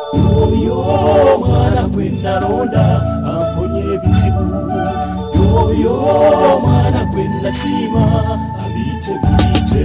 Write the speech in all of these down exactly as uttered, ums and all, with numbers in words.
yoyo mwana gwe nalonda amponye ebizibu, yoyo mwana gwe nasiima abiyite biyite.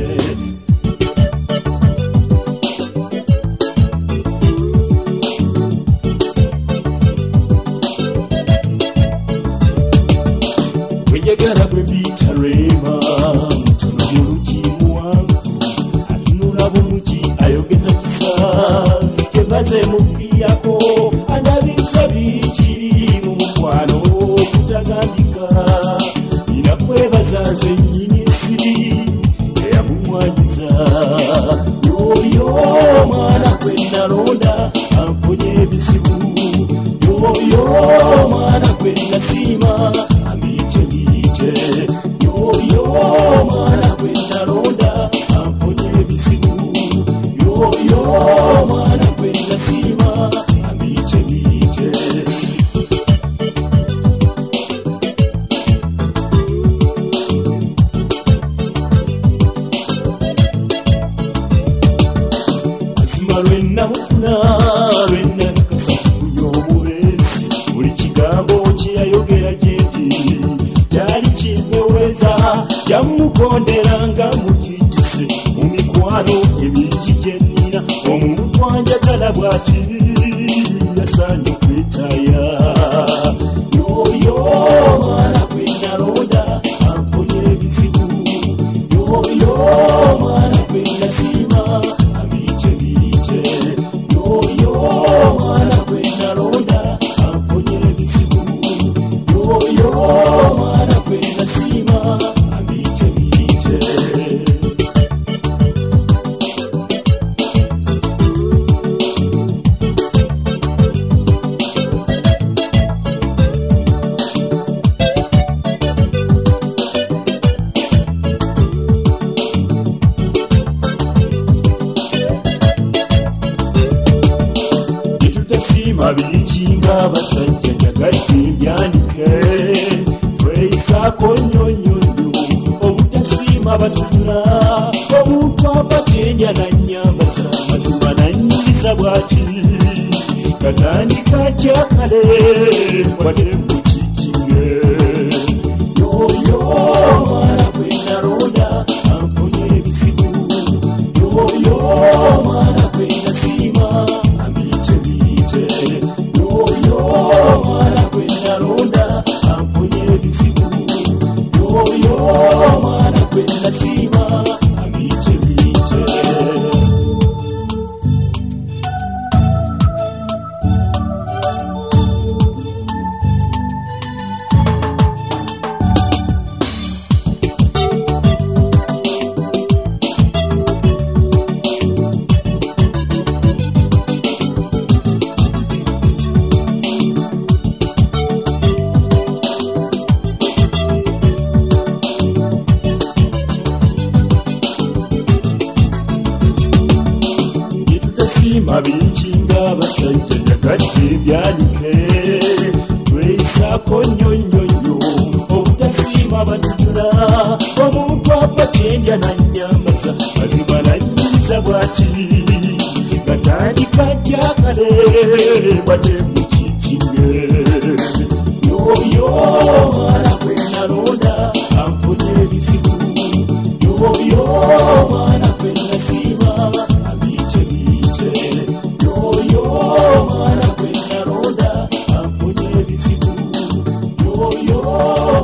Njagala gwe mbiyita Rema, mutono gy'olugi muwanvu, atunula bumugi ayogeza kisa, kyebaze mufiyako andabisa biki mu mukwano kutagambika. Nina kwebaza nze nnyini ensiri eyamumwanyiza, yoyo mwana gwe nalonda amponye ebizibu, yoyo mwana gwe nasiima abiyite biyite, yoyo mwana gwe nalonda amponye ebizibu, yoyo mwana gwe nasiima abiyite biyite. Mazima lwe namufuna lwe nakakasa kunywa omulezi, buli kigambo kyeyayogera gyendi gyali kimpeweza, jamukonderanga mukijise mu mikwano emingi gye nnina. Omuntu anjagala bw'ati yasaanye okwetaaya, yoyo mwana gwe nalonda amponye ebizibu, yoyo mwana gwe nasiima abiyite biyite, yoyo mwana gwe nalonda amponye ebizibu, yoyo mwana gwe nasiima abiyite biyite. Tetutasiima bingi ng'abasajja njagadde mbyanike, tweyisaako nnyonnyonnyo obutasiima batutula. Omuntu abakyenya nannyambaza, mazima nannyiriza bw'ati, katandika kyakale wadde mukikinge, yoyo mwana gwe nalonda amponye ebizibu, yoyo mwana gwe nasiima abiyite biyite, yoyo mwana gwe nalonda amponye ebizibu, yoyo mwana gwe nasiima abiyite biyite. Tetutasiima bingi ng'abasajja njagadde byanike, tweyisaako nnyonnyonnyo obutasiima batutula. Omuntu abakyendya nannyambaza, mazima nannyiriza bw'ati, katandika kyakale wadde mukikinge, yoyo mwana gwe nalonda amponye ebizibu, yoyo mwana gwe nasiima abiyite biyite, yoyo mwana gwe nalonda amponye ebizibu, yoyo